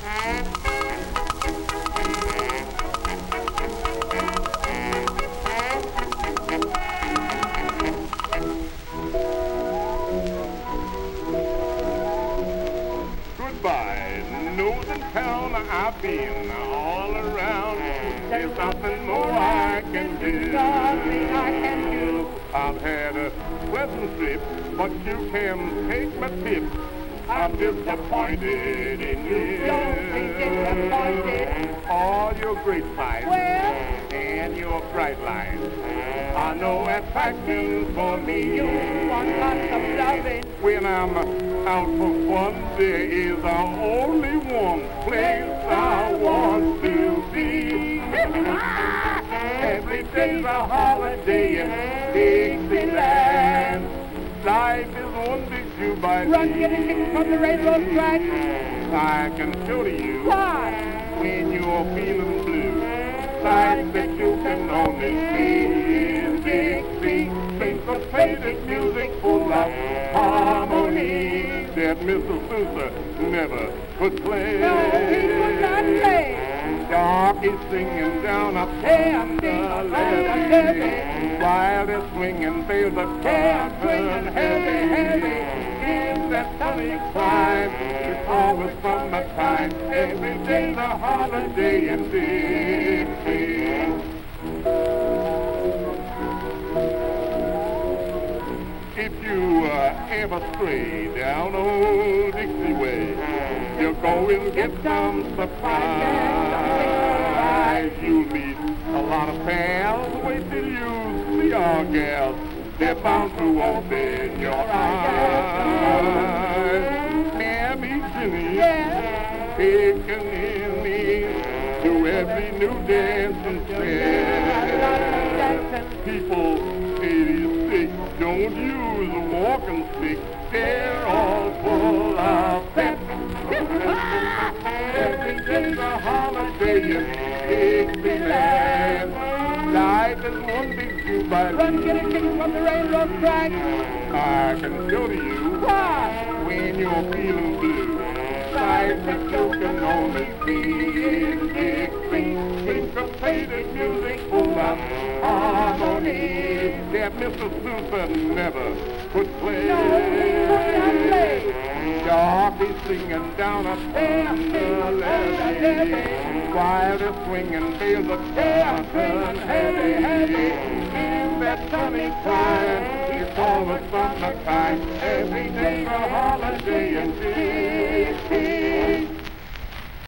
Goodbye, Northern town, I've been all around. There's nothing more I can do. Nothing I can do. I've had a pleasant trip, but you can take my tip. I'm disappointed in you. Don't be disappointed. All your great sights Well, and your bright lights are no attraction for me. you want lots of loving. When I'm out for fun, there is only one place I want to be. Every day's a holiday in Dixieland. Life is one big jubilee. Run, get a ticket from the railroad track. I can show to you Why? when you're feeling blue. Sights that you can only see in Dixie. Syncopated music full of harmony that Mr. Sousa never could play. No, he could not play. Darky's singing down a tender levee, while they're swinging bells of swinging heavy, heavy. In that sunny clime, it's always summertime. Every day's a holiday in Dixie. If you ever stray down old Dixie Way, you'll go and get some surprise. You'll meet a lot of pals. Wait till you see our gals. They're bound to open your eyes. Mammy Jenny, taking in me to every new dance and trend. People 86 don't use a walking stick. They're all full of pep. Every day's a holiday in Dixieland. Life is one big jubilee. Run, get a ticket from the railroad track. I can show to you Why? when you're feeling blue. Life that you can only see in Dixie. Syncopated music full of harmony that Mr. Sousa never could play. No, he could not play. Darky's singing down a tender levee, while they're swinging bells of swinging heavy, heavy. In that sunny time, it's always summertime. Every day's a holiday in Dixie.